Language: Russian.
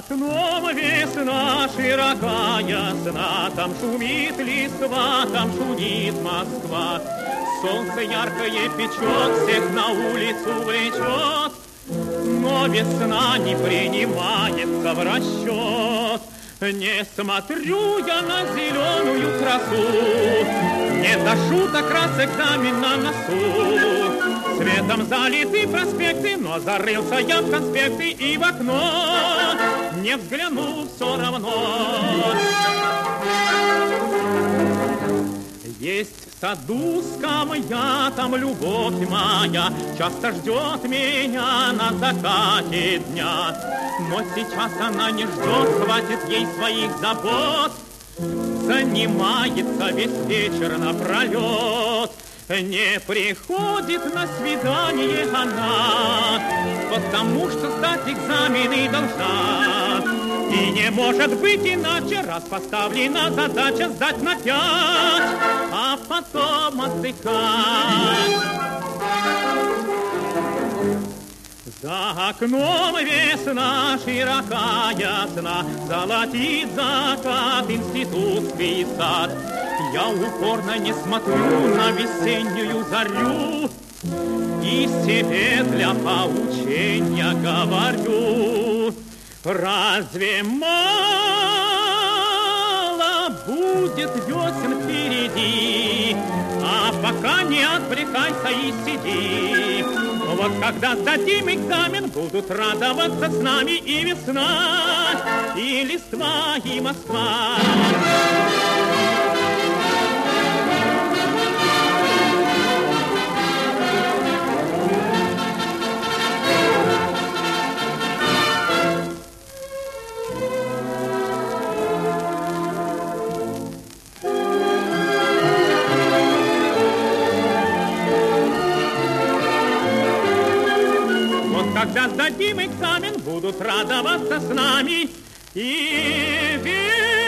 окном весна широка, ясна, там шумит листва, там шумит Москва. Солнце яркое печет, всех на улицу влечет, но весна не принимается в расчет. Не смотрю я на зеленую красу, не до шуток раз экзамен на носу. Светом залиты проспекты, но зарылся я в конспекты и в окно не взглянул все равно. Есть в саду скамья, там любовь моя часто ждет меня на закате дня. Но сейчас она не ждет, хватит ей своих забот, занимается весь вечер напролет. Не приходит на свидание она, потому что сдать экзамены должна. И не может быть иначе, раз поставлена задача сдать на 5, а потом отдыхать. За окном весна широка, ясна, золотит закат институтский сад. Я упорно не смотрю на весеннюю зарю и себе для поучения говорю: разве мало будет весен впереди? А пока не отвлекайся и сиди. Вот когда сдадим экзамен, будут радоваться с нами и весна, и листва, и Москва. Когда сдадим экзамен, будут радоваться с нами и